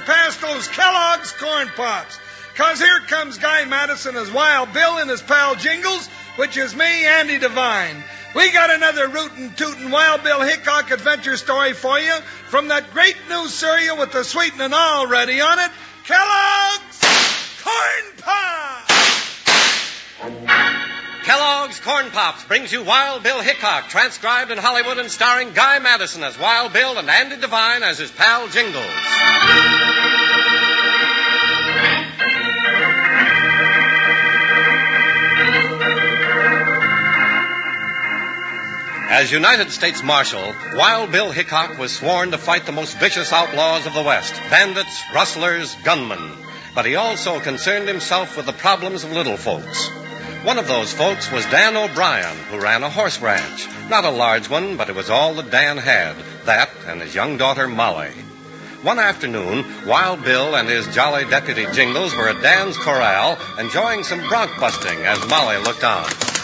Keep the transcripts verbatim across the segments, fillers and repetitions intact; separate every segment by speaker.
Speaker 1: past those Kellogg's Corn Pops. Because here comes Guy Madison as Wild Bill and his pal Jingles, which is me, Andy Devine. We got another rootin' tootin' Wild Bill Hickok adventure story for you from that great new cereal with the sweetening already on it, Kellogg's Corn Pops!
Speaker 2: Kellogg's Corn Pops brings you Wild Bill Hickok, transcribed in Hollywood and starring Guy Madison as Wild Bill and Andy Devine as his pal Jingles. As United States Marshal, Wild Bill Hickok was sworn to fight the most vicious outlaws of the West, bandits, rustlers, gunmen. But he also concerned himself with the problems of little folks. One of those folks was Dan O'Brien, who ran a horse ranch. Not a large one, but it was all that Dan had, that and his young daughter Molly. One afternoon, Wild Bill and his jolly deputy Jingles were at Dan's corral, enjoying some bronc busting as Molly looked on.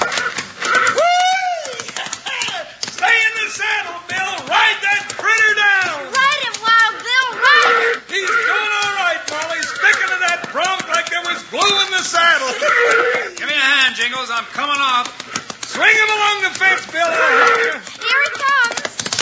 Speaker 1: Saddle, Bill. Ride that critter down.
Speaker 3: Ride him, Wild Bill. Ride him.
Speaker 1: He's doing all right, Molly. Sticking to that bronc like there was glue in the saddle.
Speaker 4: Give me a hand, Jingles. I'm coming off.
Speaker 1: Swing him along the fence, Bill. I'll help you.
Speaker 3: Here he comes.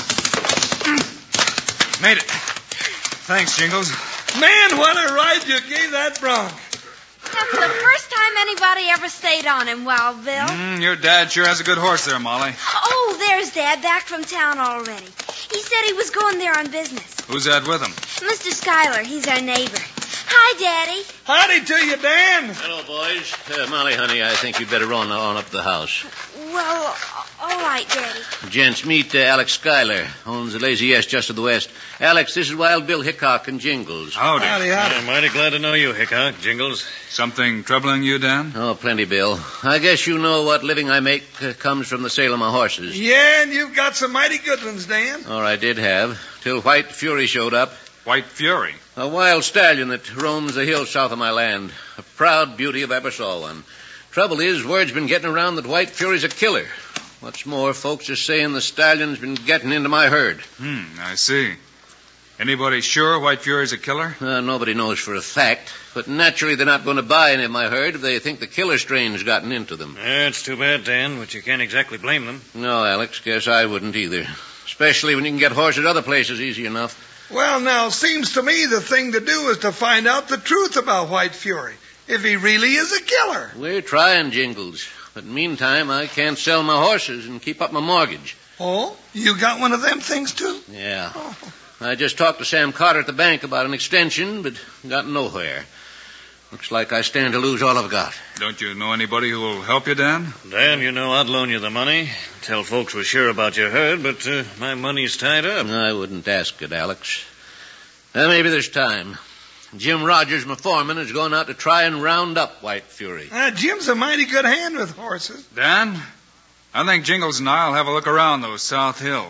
Speaker 4: Made it. Thanks, Jingles.
Speaker 1: Man, what a ride you gave that bronc.
Speaker 3: That's the first time anybody ever stayed on him, Wild Bill.
Speaker 4: Mm, your dad sure has a good horse there, Molly.
Speaker 3: Oh, there's Dad, back from town already. He said he was going there on business.
Speaker 4: Who's that with him?
Speaker 3: Mister Schuyler, he's our neighbor. Hi, Daddy.
Speaker 1: Howdy to you, Dan.
Speaker 5: Hello, boys. Uh, Molly, honey, I think you'd better run on up to the house.
Speaker 3: Well, all right, Daddy.
Speaker 5: Gents, meet uh, Alex Schuyler, owns the Lazy S just to the west. Alex, this is Wild Bill Hickok and Jingles.
Speaker 4: Howdy.
Speaker 1: Howdy, howdy.
Speaker 6: I'm mighty glad to know you, Hickok, Jingles.
Speaker 4: Something troubling you, Dan?
Speaker 5: Oh, plenty, Bill. I guess you know what living I make uh, comes from the sale of my horses.
Speaker 1: Yeah, and you've got some mighty good ones, Dan.
Speaker 5: Or I did have, till White Fury showed up.
Speaker 4: White Fury.
Speaker 5: A wild stallion that roams the hills south of my land. A proud beauty if I ever saw one. Trouble is, word's been getting around that White Fury's a killer. What's more, folks are saying the stallion's been getting into my herd.
Speaker 4: Hmm, I see. Anybody sure White Fury's a killer?
Speaker 5: Uh, nobody knows for a fact, but naturally they're not going to buy any of my herd if they think the killer strain's gotten into them.
Speaker 6: That's too bad, Dan, but you can't exactly blame them.
Speaker 5: No, Alex, guess I wouldn't either. Especially when you can get horses other places easy enough.
Speaker 1: Well, now, seems to me the thing to do is to find out the truth about White Fury, if he really is a killer.
Speaker 5: We're trying, Jingles. But meantime, I can't sell my horses and keep up my mortgage.
Speaker 1: Oh? You got one of them things, too?
Speaker 5: Yeah.
Speaker 1: Oh.
Speaker 5: I just talked to Sam Carter at the bank about an extension, but got nowhere. Looks like I stand to lose all I've got.
Speaker 4: Don't you know anybody who will help you, Dan?
Speaker 6: Dan, you know I'd loan you the money. Tell folks we're sure about your herd, but uh, my money's tied up.
Speaker 5: I wouldn't ask it, Alex. Uh, maybe there's time. Jim Rogers, my foreman, is going out to try and round up White Fury.
Speaker 1: Uh, Jim's a mighty good hand with horses.
Speaker 4: Dan, I think Jingles and I'll have a look around those South Hills.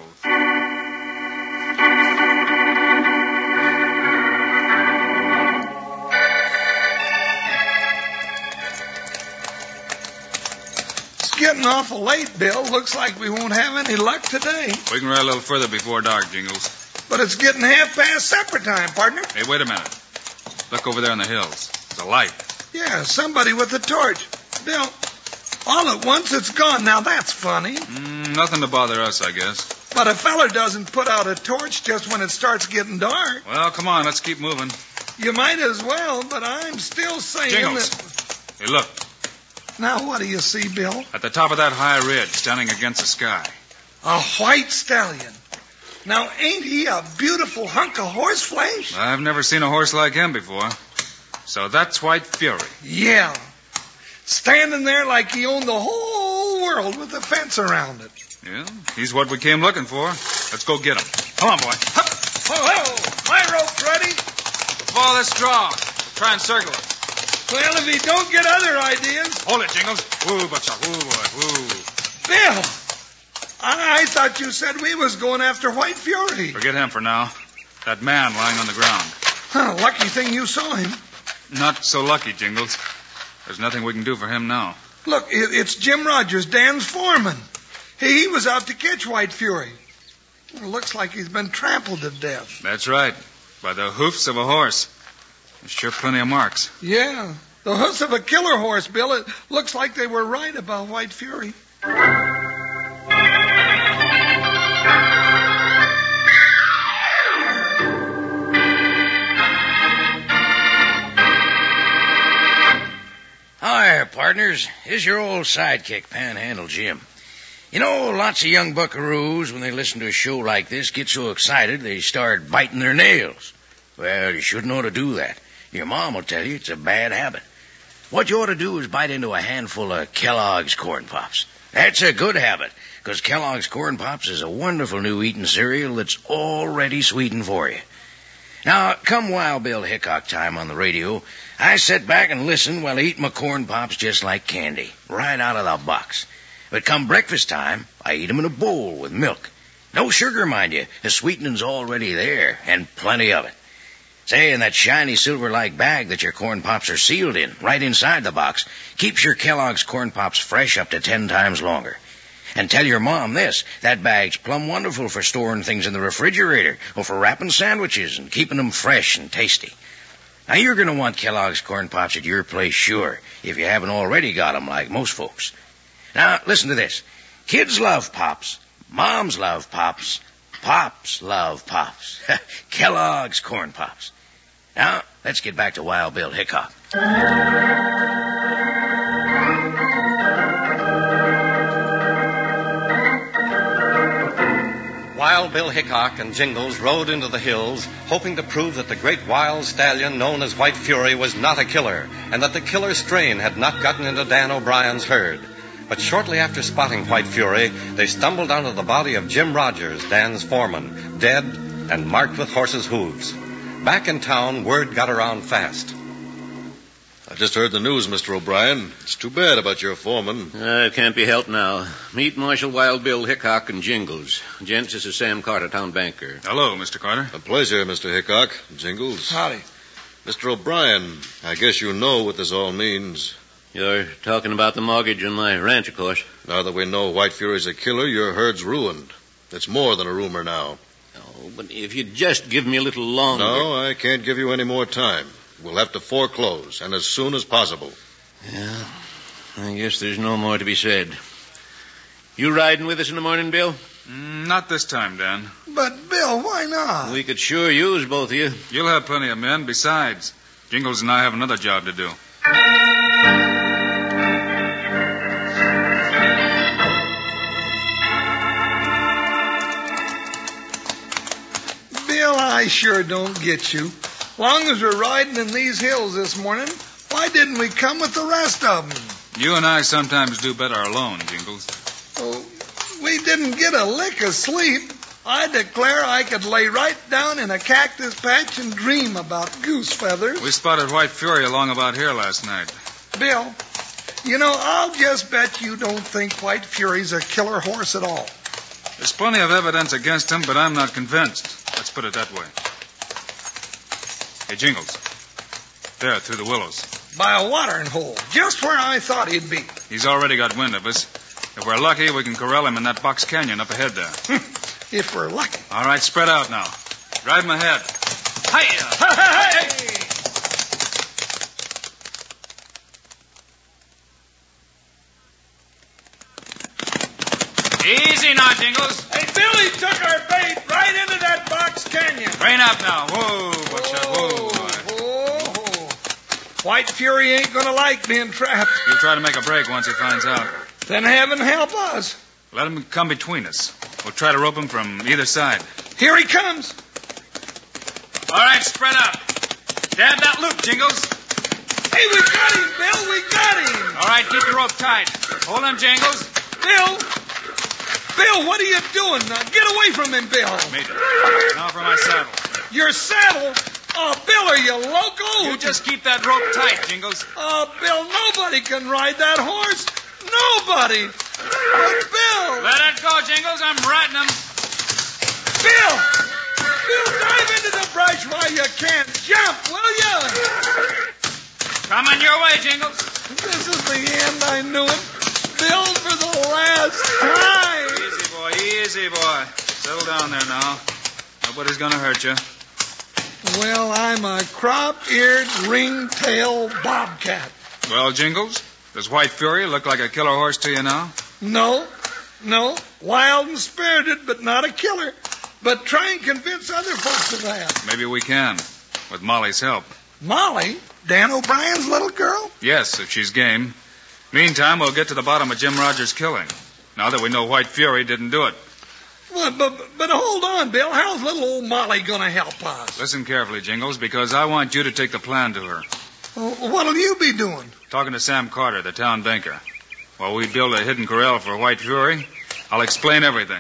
Speaker 1: It's getting awful late, Bill. Looks like we won't have any luck today.
Speaker 4: We can ride a little further before dark, Jingles.
Speaker 1: But it's getting half past supper time, partner.
Speaker 4: Hey, wait a minute. Look over there in the hills. There's a light.
Speaker 1: Yeah, somebody with a torch. Bill, all at once it's gone. Now that's funny.
Speaker 4: Mm, nothing to bother us, I guess.
Speaker 1: But a feller doesn't put out a torch just when it starts getting dark.
Speaker 4: Well, come on, let's keep moving.
Speaker 1: You might as well, but I'm still saying
Speaker 4: Jingles.
Speaker 1: that...
Speaker 4: Hey, look.
Speaker 1: Now what do you see, Bill?
Speaker 4: At the top of that high ridge, standing against the sky.
Speaker 1: A white stallion. Now, ain't he a beautiful hunk of horse flesh?
Speaker 4: I've never seen a horse like him before. So that's White Fury.
Speaker 1: Yeah. Standing there like he owned the whole world with a fence around it.
Speaker 4: Yeah, he's what we came looking for. Let's go get him. Come on, boy.
Speaker 1: Hup. Oh, oh, my rope's ready.
Speaker 4: Follow this draw. Try and circle it.
Speaker 1: Well, if he don't get other ideas...
Speaker 4: Hold it, Jingles. Woo, butcha. Woo, boy. Woo.
Speaker 1: Bill, I, I thought you said we was going after White Fury.
Speaker 4: Forget him for now. That man lying on the ground.
Speaker 1: Huh, lucky thing you saw him.
Speaker 4: Not so lucky, Jingles. There's nothing we can do for him now.
Speaker 1: Look, it, it's Jim Rogers, Dan's foreman. He, he was out to catch White Fury. Well, looks like he's been trampled to death.
Speaker 4: That's right. By the hoofs of a horse. There's sure plenty of marks.
Speaker 1: Yeah. The hoofs of a killer horse, Bill. It looks like they were right about White Fury.
Speaker 7: Hi, partners. Here's your old sidekick, Panhandle Jim. You know, lots of young buckaroos, when they listen to a show like this, get so excited they start biting their nails. Well, you shouldn't ought to do that. Your mom will tell you it's a bad habit. What you ought to do is bite into a handful of Kellogg's Corn Pops. That's a good habit, because Kellogg's Corn Pops is a wonderful new eating cereal that's already sweetened for you. Now, come Wild Bill Hickok time on the radio, I sit back and listen while I eat my Corn Pops just like candy, right out of the box. But come breakfast time, I eat 'em in a bowl with milk. No sugar, mind you. The sweetening's already there, and plenty of it. Say, in that shiny silver-like bag that your Corn Pops are sealed in, right inside the box, keeps your Kellogg's Corn Pops fresh up to ten times longer. And tell your mom this, that bag's plumb wonderful for storing things in the refrigerator, or for wrapping sandwiches and keeping 'em fresh and tasty. Now, you're going to want Kellogg's Corn Pops at your place, sure, if you haven't already got 'em like most folks. Now, listen to this. Kids love Pops. Moms love Pops. Pops love Pops. Kellogg's Corn Pops. Now, let's get back to Wild Bill Hickok.
Speaker 2: Wild Bill Hickok and Jingles rode into the hills, hoping to prove that the great wild stallion known as White Fury was not a killer, and that the killer strain had not gotten into Dan O'Brien's herd. But shortly after spotting White Fury, they stumbled onto the body of Jim Rogers, Dan's foreman, dead and marked with horses' hooves. Back in town, word got around fast.
Speaker 8: I just heard the news, Mister O'Brien. It's too bad about your foreman.
Speaker 5: Uh, it can't be helped now. Meet Marshal Wild Bill Hickok and Jingles. Gents, this is Sam Carter, town banker.
Speaker 4: Hello, Mister Carter.
Speaker 8: A pleasure, Mister Hickok. Jingles.
Speaker 1: Howdy.
Speaker 8: Mister O'Brien, I guess you know what this all means.
Speaker 5: You're talking about the mortgage on my ranch, of course.
Speaker 8: Now that we know White Fury's a killer, your herd's ruined. It's more than a rumor now.
Speaker 5: Oh, but if you'd just give me a little longer...
Speaker 8: No, I can't give you any more time. We'll have to foreclose, and as soon as possible.
Speaker 5: Yeah, I guess there's no more to be said. You riding with us in the morning, Bill?
Speaker 4: Mm, not this time, Dan.
Speaker 1: But, Bill, why not?
Speaker 5: We could sure use both of you.
Speaker 4: You'll have plenty of men. Besides, Jingles and I have another job to do.
Speaker 1: Bill, I sure don't get you. Long as we're riding in these hills this morning, why didn't we come with the rest of them?
Speaker 4: You and I sometimes do better alone, Jingles.
Speaker 1: Oh, we didn't get a lick of sleep. I declare I could lay right down in a cactus patch and dream about goose feathers.
Speaker 4: We spotted White Fury along about here last night.
Speaker 1: Bill, you know, I'll just bet you don't think White Fury's a killer horse at all.
Speaker 4: There's plenty of evidence against him, but I'm not convinced. Let's put it that way. Hey, Jingles. There, through the willows.
Speaker 1: By a watering hole, just where I thought he'd be.
Speaker 4: He's already got wind of us. If we're lucky, we can corral him in that box canyon up ahead there.
Speaker 1: If we're lucky.
Speaker 4: All right, spread out now. Drive him ahead. Hi-ya!
Speaker 1: Hey!
Speaker 4: Easy now, Jingles.
Speaker 1: Hey, Billy took our bait right into that box canyon.
Speaker 4: Rein up now. Whoa, watch that. Whoa, boy.
Speaker 1: Whoa, whoa. White Fury ain't gonna like being trapped.
Speaker 4: He'll try to make a break once he finds out.
Speaker 1: Then heaven help us.
Speaker 4: Let him come between us. We'll try to rope him from either side.
Speaker 1: Here he comes.
Speaker 4: All right, spread out. Dab that loop, Jingles.
Speaker 1: Hey, we got him, Bill. We got him.
Speaker 4: All right, keep your rope tight. Hold him, Jingles.
Speaker 1: Bill. Bill, what are you doing? Now, get away from him, Bill.
Speaker 4: Made it. Now for my saddle.
Speaker 1: Your saddle? Oh, Bill, are you loco?
Speaker 4: You just keep that rope tight, Jingles.
Speaker 1: Oh, Bill, nobody can ride that horse. Nobody. But Bill.
Speaker 4: Let it go, Jingles. I'm riding him.
Speaker 1: Bill. Bill, dive into the brush while you can. Jump, will you?
Speaker 4: Coming your way, Jingles.
Speaker 1: This is the end. I knew it. Bill, for the last time.
Speaker 4: Easy, boy. Easy, boy. Settle down there now. Nobody's going to hurt you.
Speaker 1: Well, I'm a crop-eared, ring-tailed bobcat.
Speaker 4: Well, Jingles, does White Fury look like a killer horse to you now?
Speaker 1: No, no. Wild and spirited, but not a killer. But try and convince other folks of that.
Speaker 4: Maybe we can, with Molly's help.
Speaker 1: Molly? Dan O'Brien's little girl?
Speaker 4: Yes, if she's game. Meantime, we'll get to the bottom of Jim Rogers' killing, now that we know White Fury didn't do it.
Speaker 1: Well, but, but hold on, Bill. How's little old Molly going to help us?
Speaker 4: Listen carefully, Jingles, because I want you to take the plan to her.
Speaker 1: Well, what'll you be doing?
Speaker 4: Talking to Sam Carter, the town banker. While we build a hidden corral for White Fury, I'll explain everything.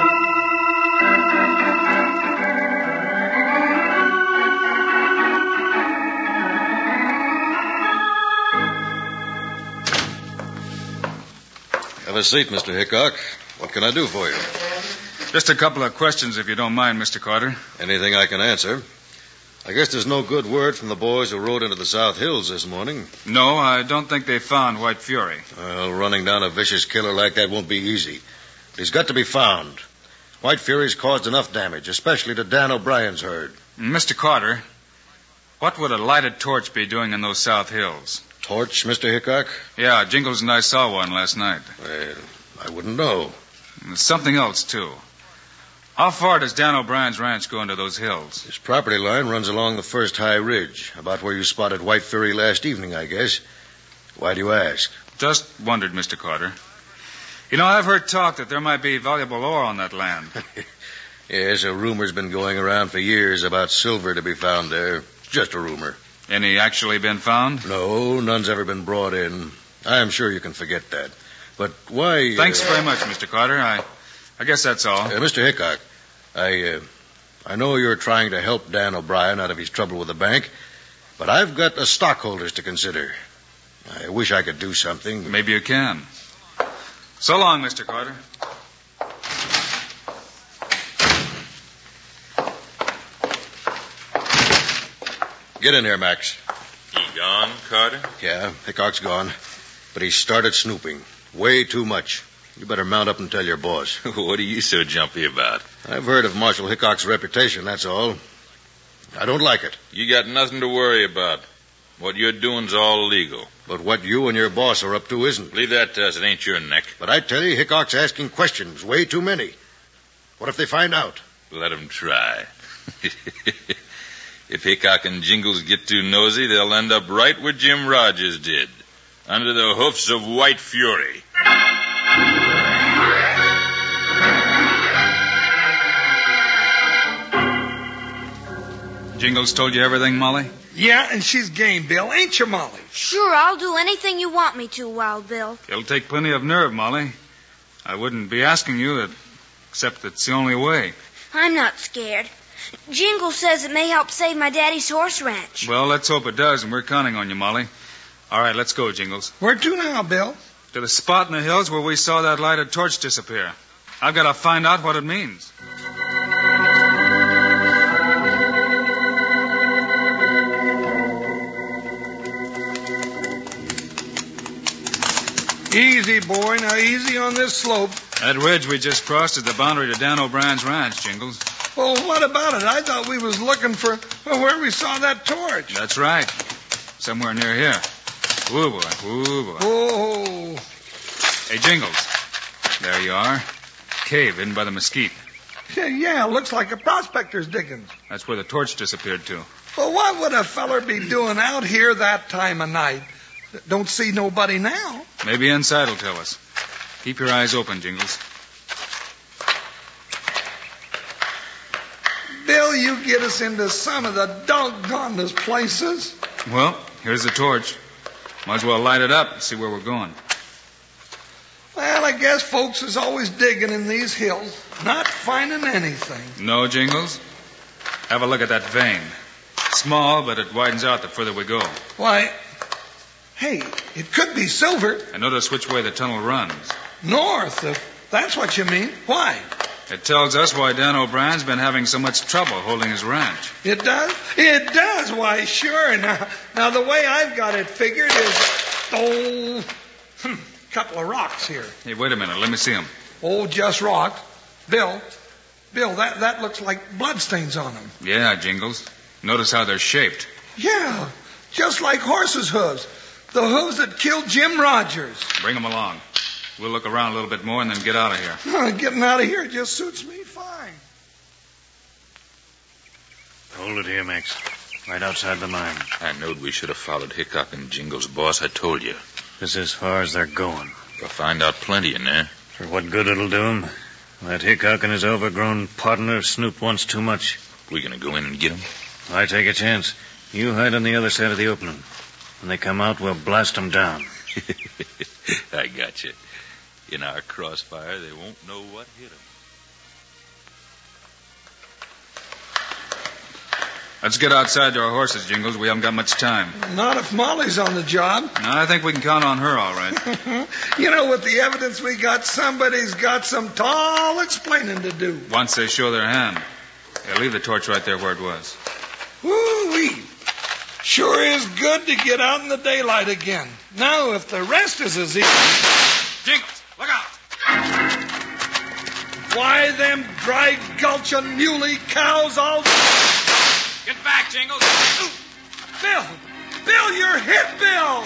Speaker 8: Have a seat, Mister Hickok. What can I do for you?
Speaker 4: Just a couple of questions, if you don't mind, Mister Carter.
Speaker 8: Anything I can answer. I guess there's no good word from the boys who rode into the South Hills this morning.
Speaker 4: No, I don't think they found White Fury.
Speaker 8: Well, running down a vicious killer like that won't be easy. But he's got to be found. White Fury's caused enough damage, especially to Dan O'Brien's herd.
Speaker 4: Mister Carter, what would a lighted torch be doing in those South Hills?
Speaker 8: Torch, Mister Hickok?
Speaker 4: Yeah, Jingles and I saw one last night.
Speaker 8: Well, I wouldn't know.
Speaker 4: And there's something else, too. How far does Dan O'Brien's ranch go into those hills?
Speaker 8: His property line runs along the first high ridge, about where you spotted White Fury last evening, I guess. Why do you ask?
Speaker 4: Just wondered, Mister Carter. You know, I've heard talk that there might be valuable ore on that land.
Speaker 8: Yes, a rumor's been going around for years about silver to be found there. Just a rumor.
Speaker 4: Any actually been found?
Speaker 8: No, none's ever been brought in. I am sure you can forget that. But why...
Speaker 4: Thanks
Speaker 8: uh,
Speaker 4: very much, Mister Carter. I I guess that's all.
Speaker 8: Uh, Mister Hickok, I, uh, I know you're trying to help Dan O'Brien out of his trouble with the bank, but I've got the stockholders to consider. I wish I could do something.
Speaker 4: Maybe you can. So long, Mister Carter.
Speaker 8: Get in here, Max.
Speaker 9: He gone, Carter?
Speaker 8: Yeah, Hickok's gone. But he started snooping. Way too much. You better mount up and tell your boss.
Speaker 9: What are you so jumpy about?
Speaker 8: I've heard of Marshal Hickok's reputation, that's all. I don't like it.
Speaker 9: You got nothing to worry about. What you're doing's all legal.
Speaker 8: But what you and your boss are up to isn't.
Speaker 9: Leave that to us. It ain't your neck.
Speaker 8: But I tell you, Hickok's asking questions. Way too many. What if they find out?
Speaker 9: Let 'em try. If Hickok and Jingles get too nosy, they'll end up right where Jim Rogers did. Under the hoofs of White Fury.
Speaker 4: Jingles told you everything, Molly?
Speaker 1: Yeah, and she's game, Bill. Ain't you, Molly?
Speaker 3: Sure, I'll do anything you want me to, Wild Bill.
Speaker 4: It'll take plenty of nerve, Molly. I wouldn't be asking you, that, except it's the only way.
Speaker 3: I'm not scared. Jingle says it may help save my daddy's horse ranch.
Speaker 4: Well, let's hope it does, and we're counting on you, Molly. All right, let's go, Jingles.
Speaker 1: Where to now, Bill?
Speaker 4: To the spot in the hills where we saw that lighted torch disappear. I've got to find out what it means.
Speaker 1: Easy, boy. Now, easy on this slope.
Speaker 4: That ridge we just crossed is the boundary to Dan O'Brien's ranch, Jingles.
Speaker 1: Well, what about it? I thought we was looking for well, where we saw that torch.
Speaker 4: That's right. Somewhere near here. Ooh, boy. Ooh, boy.
Speaker 1: Oh.
Speaker 4: Hey, Jingles. There you are. Cave in by the mesquite.
Speaker 1: Yeah, yeah, looks like a prospector's diggings.
Speaker 4: That's where the torch disappeared to.
Speaker 1: Well, what would a feller be doing out here that time of night? Don't see nobody now.
Speaker 4: Maybe inside will tell us. Keep your eyes open, Jingles.
Speaker 1: Bill, you get us into some of the doggonedest places.
Speaker 4: Well, here's the torch. Might as well light it up and see where we're going.
Speaker 1: Well, I guess folks is always digging in these hills, not finding anything.
Speaker 4: No, Jingles? Have a look at that vein. Small, but it widens out the further we go.
Speaker 1: Why, hey, it could be silver.
Speaker 4: And notice which way the tunnel runs.
Speaker 1: North, if that's what you mean. Why?
Speaker 4: It tells us why Dan O'Brien's been having so much trouble holding his ranch.
Speaker 1: It does? It does. Why, sure. Now, now the way I've got it figured is, oh, hmm, couple of rocks here.
Speaker 4: Hey, wait a minute. Let me see them.
Speaker 1: Oh, just rocks. Bill, Bill, that, that looks like bloodstains on them.
Speaker 4: Yeah, Jingles. Notice how they're shaped.
Speaker 1: Yeah, just like horses' hooves. The hooves that killed Jim Rogers.
Speaker 4: Bring them along. We'll look around a little bit more and then get out of here.
Speaker 1: Uh, getting out of here just suits me fine.
Speaker 6: Hold it here, Max. Right outside the mine.
Speaker 9: I knowed we should have followed Hickok and Jingles, boss. I told you.
Speaker 6: This is as far as they're going.
Speaker 9: We'll find out plenty in there.
Speaker 6: For what good it'll do 'em? That Hickok and his overgrown partner snooped once too much.
Speaker 9: We gonna go in and get 'em?
Speaker 6: I take a chance. You hide on the other side of the opening. When they come out, we'll blast 'em down.
Speaker 9: I got you. In our crossfire, they won't know what hit 'em.
Speaker 4: Let's get outside to our horses, Jingles. We haven't got much time.
Speaker 1: Not if Molly's on the job.
Speaker 4: No, I think we can count on her all right.
Speaker 1: You know, with the evidence we got, somebody's got some tall explaining to do.
Speaker 4: Once they show their hand. Yeah, leave the torch right there where it was.
Speaker 1: Woo-wee. Sure is good to get out in the daylight again. Now, if the rest is as easy...
Speaker 4: Jingles, look out!
Speaker 1: Why, them dry gulch and muley cows all...
Speaker 4: Get back, Jingles!
Speaker 1: Bill! Bill, you're hit, Bill!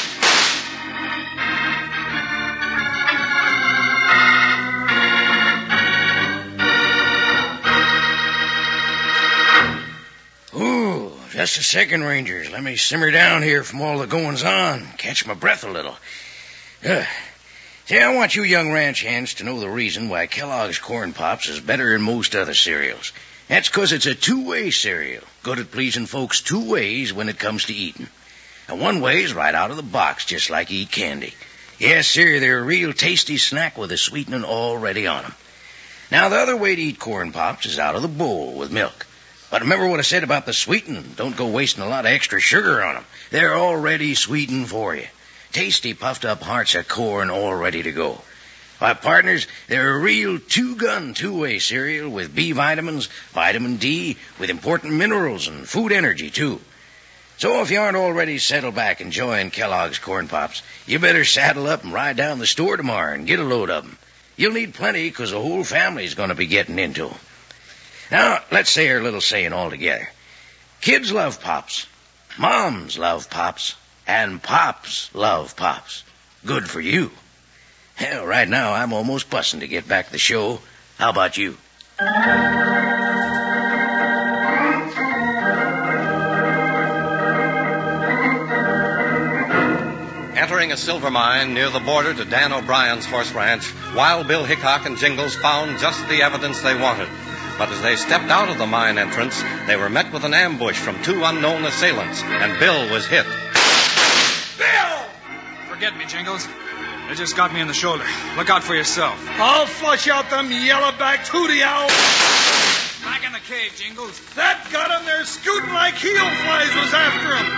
Speaker 7: Ooh, just a second, Rangers. Let me simmer down here from all the goings on. Catch my breath a little. Uh, see, I want you young ranch hands to know the reason why Kellogg's Corn Pops is better than most other cereals. That's 'cause it's a two-way cereal. Good at pleasing folks two ways when it comes to eating. And one way's right out of the box, just like you eat candy. Yes, sir, they're a real tasty snack with a sweetening already on 'em. Now, the other way to eat Corn Pops is out of the bowl with milk. But remember what I said about the sweetening. Don't go wasting a lot of extra sugar on 'em. They're already sweetened for you. Tasty, puffed-up hearts of corn all ready to go. Why, partners, they're a real two-gun, two-way cereal with B vitamins, vitamin D, with important minerals and food energy, too. So if you aren't already settled back enjoying Kellogg's Corn Pops, you better saddle up and ride down the store tomorrow and get a load of 'em. You'll need plenty 'cause the whole family's going to be getting into 'em. Now, let's say our little saying all together. Kids love Pops, moms love Pops, and Pops love Pops. Good for you. Hell, right now, I'm almost busting to get back the show. How about you?
Speaker 2: Entering a silver mine near the border to Dan O'Brien's horse ranch, Wild Bill Hickok and Jingles found just the evidence they wanted. But as they stepped out of the mine entrance, they were met with an ambush from two unknown assailants, and Bill was hit.
Speaker 1: Bill!
Speaker 4: Forget me, Jingles. They just got me in the shoulder. Look out for yourself.
Speaker 1: I'll flush out them yellow-backed hooty owls.
Speaker 4: Back in the cave, Jingles.
Speaker 1: That got 'em. They're scooting like heel flies was after 'em.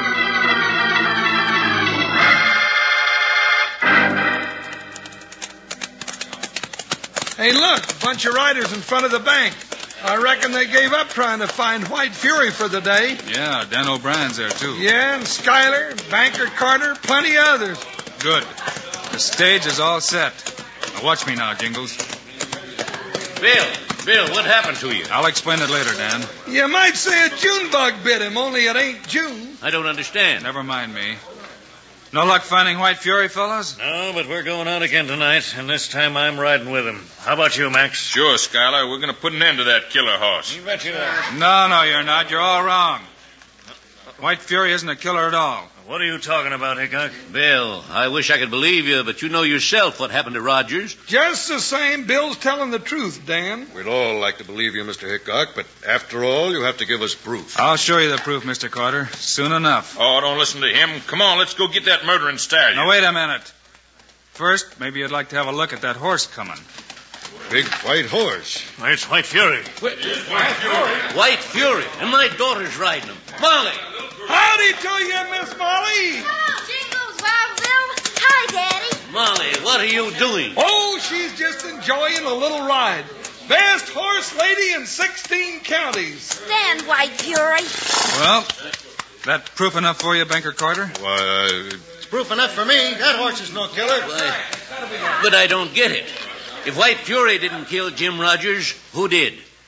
Speaker 1: Hey, look, a bunch of riders in front of the bank. I reckon they gave up trying to find White Fury for the day.
Speaker 4: Yeah, Dan O'Brien's there, too.
Speaker 1: Yeah, and Schuyler, Banker Carter, plenty of others.
Speaker 4: Good. The stage is all set. Now watch me now, Jingles.
Speaker 5: Bill, Bill, what happened to you?
Speaker 4: I'll explain it later, Dan.
Speaker 1: You might say a June bug bit him, only it ain't June.
Speaker 5: I don't understand.
Speaker 4: Never mind me. No luck finding White Fury, fellas?
Speaker 6: No, but we're going out again tonight, and this time I'm riding with him. How about you, Max?
Speaker 9: Sure, Schuyler. We're going to put an end to that killer horse.
Speaker 6: You bet you are.
Speaker 4: No, no, you're not. You're all wrong. White Fury isn't a killer at all.
Speaker 6: What are you talking about, Hickok?
Speaker 5: Bill, I wish I could believe you, but you know yourself what happened to Rogers.
Speaker 1: Just the same, Bill's telling the truth, Dan.
Speaker 8: We'd all like to believe you, Mister Hickok, but after all, you have to give us proof.
Speaker 4: I'll show you the proof, Mister Carter, soon enough.
Speaker 9: Oh, don't listen to him. Come on, let's go get that murdering stallion.
Speaker 4: Now, wait a minute. First, maybe you'd like to have a look at that horse coming.
Speaker 8: Big white horse.
Speaker 6: It's White Fury.
Speaker 5: White Fury? White Fury, and my daughter's riding him. Molly!
Speaker 1: Howdy to you, Miss Molly.
Speaker 3: Hello, Jingles, Wild Bill. Hi, Daddy.
Speaker 5: Molly, what are you doing?
Speaker 1: Oh, she's just enjoying a little ride. Best horse lady in sixteen counties.
Speaker 3: Stand, White Fury.
Speaker 4: Well, that proof enough for you, Banker Carter?
Speaker 8: Why, uh,
Speaker 10: It's proof enough for me. That horse is no killer.
Speaker 5: Why, but I don't get it. If White Fury didn't kill Jim Rogers, who did?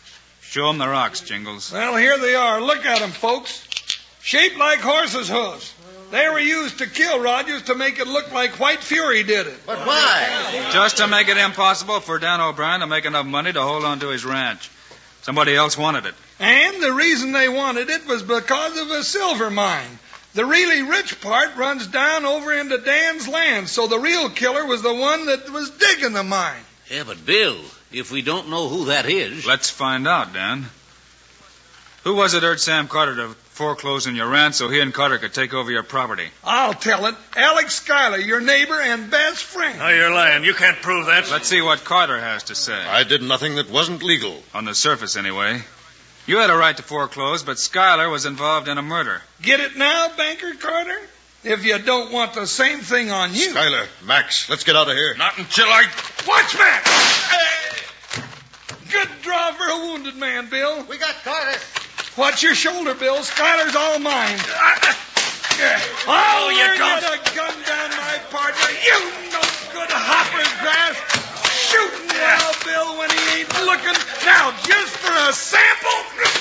Speaker 4: Show 'em the rocks, Jingles.
Speaker 1: Well, here they are. Look at 'em, folks. Shaped like horses' hooves. They were used to kill Rogers to make it look like White Fury did it.
Speaker 10: But why?
Speaker 4: Just to make it impossible for Dan O'Brien to make enough money to hold on to his ranch. Somebody else wanted it.
Speaker 1: And the reason they wanted it was because of a silver mine. The really rich part runs down over into Dan's land, so the real killer was the one that was digging the mine.
Speaker 5: Yeah, but Bill, if we don't know who that is...
Speaker 4: Let's find out, Dan. Who was it urged Sam Carter to foreclose on your ranch so he and Carter could take over your property?
Speaker 1: I'll tell it. Alex Schuyler, your neighbor and best friend.
Speaker 6: Oh, you're lying. You can't prove that.
Speaker 4: Let's see what Carter has to say.
Speaker 8: I did nothing that wasn't legal.
Speaker 4: On the surface, anyway. You had a right to foreclose, but Schuyler was involved in a murder.
Speaker 1: Get it now, Banker Carter? If you don't want the same thing on you.
Speaker 8: Schuyler, Max, let's get out of here.
Speaker 9: Not until I...
Speaker 1: Watch, Max! Hey! Good draw for a wounded man, Bill.
Speaker 10: We got Carter.
Speaker 1: Watch your shoulder, Bill. Schuyler's all mine.
Speaker 6: Oh,
Speaker 1: I'll
Speaker 6: you
Speaker 1: learn
Speaker 6: don't.
Speaker 1: you to gun down my partner. You no good hopper's grass. Shooting now, Bill, when he ain't looking. Now, just for a sample.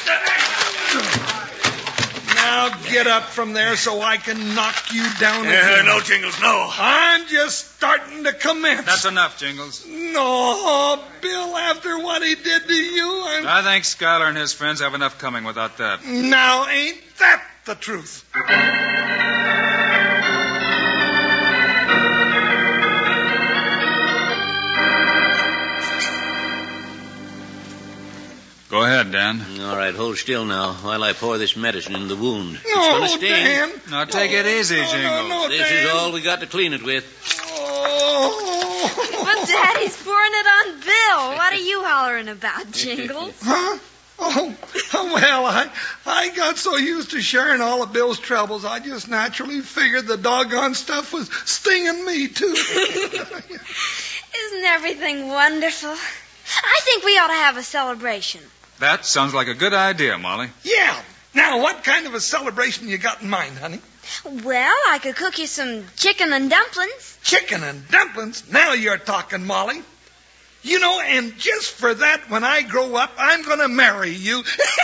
Speaker 1: Now get up from there so I can knock you down
Speaker 6: Yeah,
Speaker 1: again.
Speaker 6: no, Jingles, no.
Speaker 1: I'm just starting to commence.
Speaker 4: That's enough, Jingles.
Speaker 1: No, Bill, after what he did to you, I'm...
Speaker 4: I think Schuyler and his friends have enough coming without that.
Speaker 1: Now, ain't that the truth?
Speaker 4: Go ahead, Dan.
Speaker 5: All right, hold still now while I pour this medicine in the wound. it's
Speaker 1: No,
Speaker 5: gonna sting.
Speaker 1: Dan.
Speaker 4: Now, take it easy,
Speaker 1: No,
Speaker 4: Jingles.
Speaker 1: no, no,
Speaker 5: This
Speaker 1: Dan.
Speaker 5: is all we got to clean it with.
Speaker 1: Oh.
Speaker 3: But Daddy's pouring it on Bill. What are you hollering about, Jingles?
Speaker 1: Huh? Oh, well, I I got so used to sharing all of Bill's troubles, I just naturally figured the doggone stuff was stinging me, too.
Speaker 3: Isn't everything wonderful? I think we ought to have a celebration.
Speaker 4: That sounds like a good idea, Molly.
Speaker 1: Yeah. Now, what kind of a celebration you got in mind, honey?
Speaker 3: Well, I could cook you some chicken and dumplings.
Speaker 1: Chicken and dumplings? Now you're talking, Molly. You know, and just for that, when I grow up, I'm going to marry you.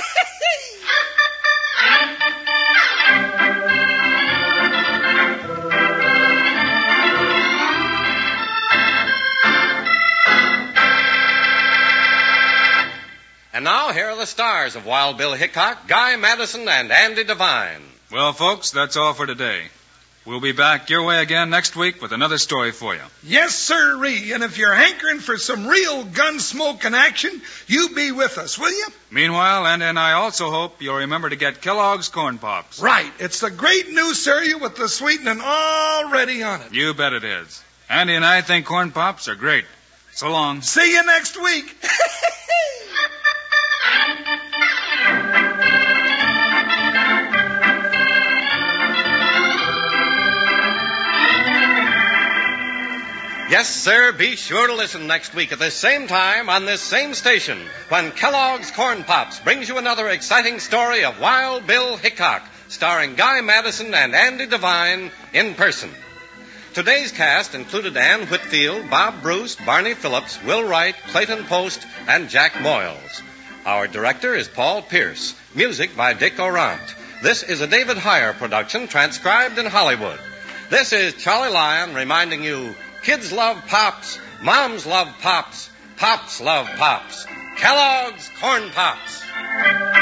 Speaker 2: And now, here are the stars of Wild Bill Hickok, Guy Madison, and Andy Devine.
Speaker 4: Well, folks, that's all for today. We'll be back your way again next week with another story for you.
Speaker 1: Yes, sirree. And if you're hankering for some real gun-smoking action, you be with us, will you?
Speaker 4: Meanwhile, Andy and I also hope you'll remember to get Kellogg's Corn Pops.
Speaker 1: Right. It's the great new cereal with the sweetening already on it.
Speaker 4: You bet it is. Andy and I think Corn Pops are great. So long.
Speaker 1: See you next week.
Speaker 2: Yes, sir, be sure to listen next week at this same time on this same station when Kellogg's Corn Pops brings you another exciting story of Wild Bill Hickok, starring Guy Madison and Andy Devine in person. Today's cast included Ann Whitfield, Bob Bruce, Barney Phillips, Will Wright, Clayton Post, and Jack Moyles. Our director is Paul Pierce. Music by Dick Orant. This is a David Heyer production transcribed in Hollywood. This is Charlie Lyon reminding you, kids love Pops, moms love Pops, Pops love Pops. Kellogg's Corn Pops.